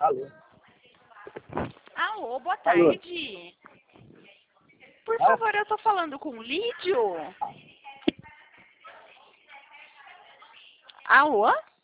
Alô? Alô, boa Alô? tarde. Por favor, eu tô falando com o Lídio? Alô?